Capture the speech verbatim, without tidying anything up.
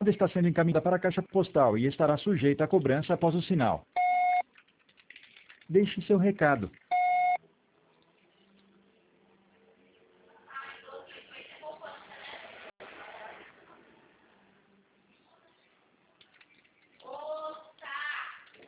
está sendo encaminhada para a caixa postal e estará sujeita a cobrança após o sinal. Deixe seu recado.